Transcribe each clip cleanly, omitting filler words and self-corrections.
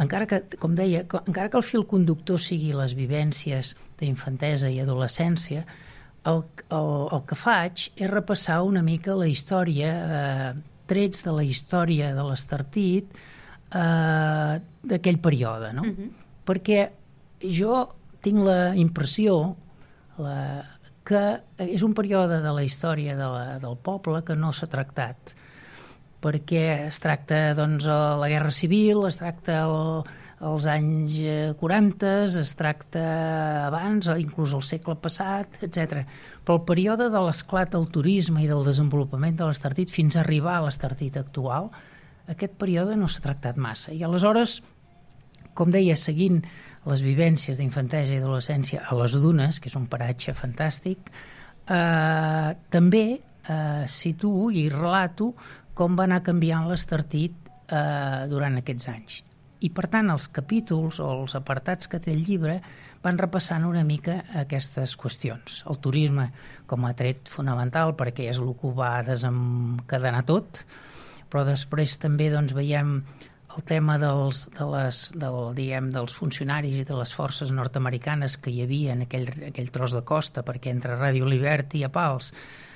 encara que, com deia, encara que el fil conductor sigui les vivències d'infantesa i adolescència, el que faig és repassar una mica la història, trets de la història de l'Estartit d'aquell període, no? Perquè jo tinc la impressió que és un període de la història del poble que no s'ha tractat, perquè es tracta doncs, la Guerra Civil, es tracta els anys 40, es tracta abans, inclús el segle passat, etc. Però el període de l'esclat del turisme i del desenvolupament de l'Estartit fins a arribar a l'Estartit actual, aquest període no s'ha tractat massa. I aleshores, com deia, seguint les vivències d'infantesa i adolescència a les Dunes, que és un paratge fantàstic, també situo i relato com va anar canviant l'Estartit durant aquests anys. I, per tant, els capítols o els apartats que té el llibre van repassant una mica aquestes qüestions. El turisme com a tret fonamental, perquè és el que ho va desencadenar tot, però després també doncs, veiem el tema dels funcionaris i de les forces nord-americanes que hi havia en aquell tros de costa, perquè entre Ràdio Liberty a Pals,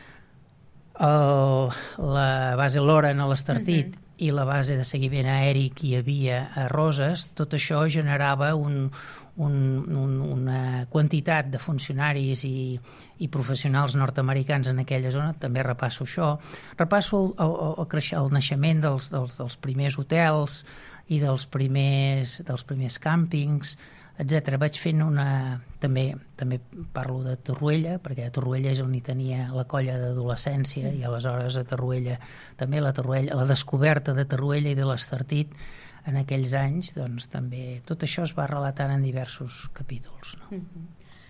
la base Loren a l'Estartit i la base de seguiment aeri que hi havia a Roses, tot això generava una quantitat de funcionaris i professionals nord-americans en aquella zona. També repasso això. Repasso el naixement dels primers hotels i dels primers càmpings, etc. Vaig fent també parlo de Torroella, perquè a Torroella és on hi tenia la colla d'adolescència, i aleshores a Torroella també la descoberta de Torroella i de l'Estartit en aquells anys, doncs també tot això es va relatant en diversos capítols. No?